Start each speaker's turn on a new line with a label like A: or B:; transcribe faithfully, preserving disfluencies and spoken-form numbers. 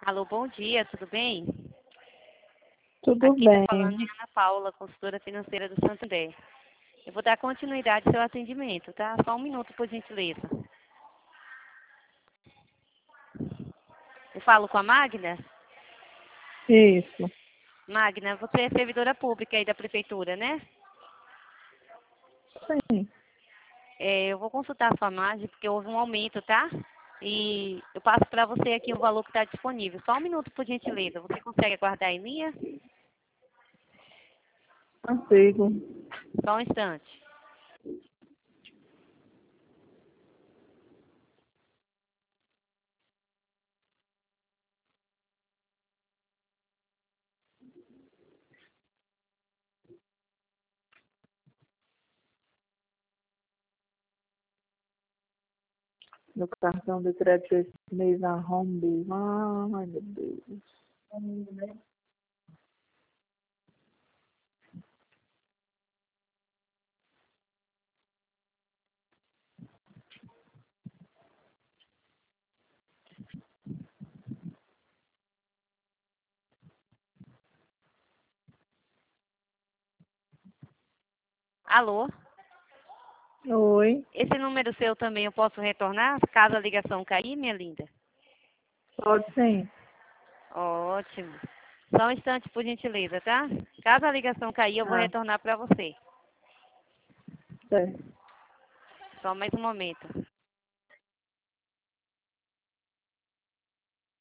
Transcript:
A: Alô, bom dia, tudo bem?
B: Tudo
A: Aqui
B: bem.
A: está falando a Ana Paula, consultora financeira do Santander. Eu vou dar continuidade ao seu atendimento, tá? Só um minuto, por gentileza. Eu falo com a Magna?
B: Isso.
A: Magna, você é servidora pública aí da prefeitura, né?
B: Sim.
A: É, eu vou consultar a sua margem, porque houve um aumento, tá? E eu passo para você aqui o valor que está disponível. Só um minuto, por gentileza. Você consegue aguardar em linha?
B: Consigo.
A: Só um instante.
B: Meu cartão de crédito esse mês na Home. Ai, meu Deus.
A: Alô?
B: Oi.
A: Esse número seu também eu posso retornar, caso a ligação cair, minha linda?
B: Pode sim.
A: Ótimo. Só um instante, por gentileza, tá? Caso a ligação cair, eu vou
B: Ah,
A: retornar para você.
B: certo.
A: Só mais um momento.